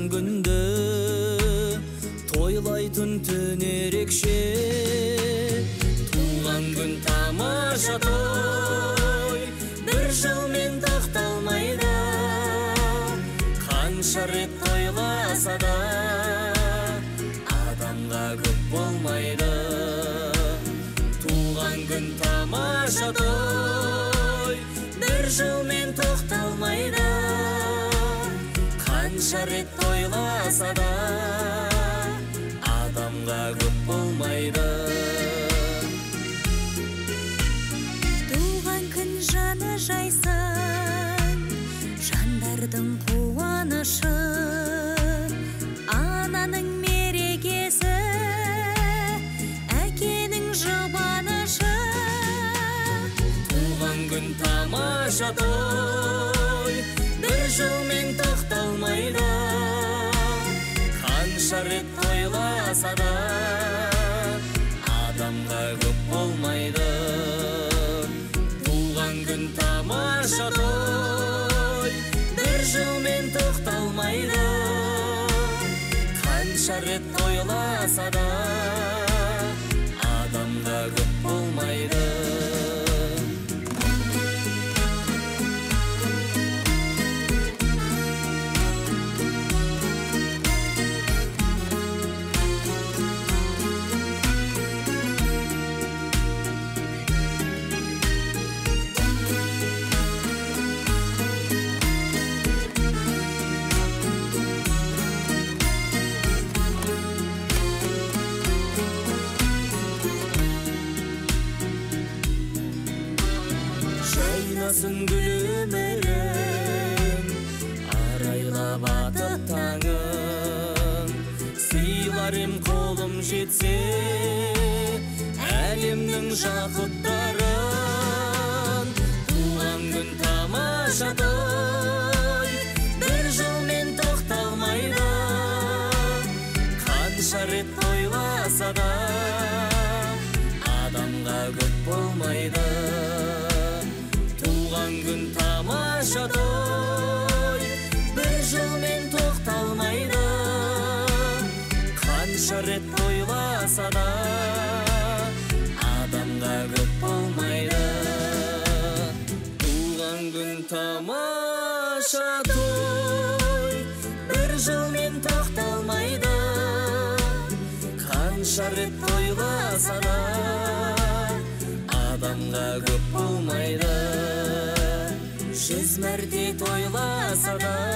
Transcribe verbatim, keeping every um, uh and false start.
күндө тойлайтын түн ерекше, туған күн тамаша той, бір жылмен тоқталмайды, қанша рет тойласа да адамға көп болмайды. Туған күн тамаша той, бір жылмен тоқталмайды, қанша рет тойласа да адамға көп болмайды. Туған күн жаны жайсын, жандардың қуанышы, ананың мерекесі, әкенің жұбанышы. Туған күн тамаша той, бір жылмен тоқталмайды, қанша рет тойласа да адамға көп болмайды. Туған күн тамаша той, бір жылмен тоқталмайды, қанша рет тойласа да адамға көп болмайды. Жайнасын гүл өмірің, арайлап атып таңың, сыйлар ем қолым жетсе әлемнің жақұттарын. Туған күн тамаша той, бір жылмен тоқталмайды, қанша рет тойласа да адамға көп болмайды. Туған күн тамаша той, бір жылмен тоқталмайды, қанша рет тойласа да адамға көп болмайды. Туған күн тамаша той, бір жылмен тоқталмайды, қанша рет тойласа да адамға көп болмайды. Жүз мәрте тойласа да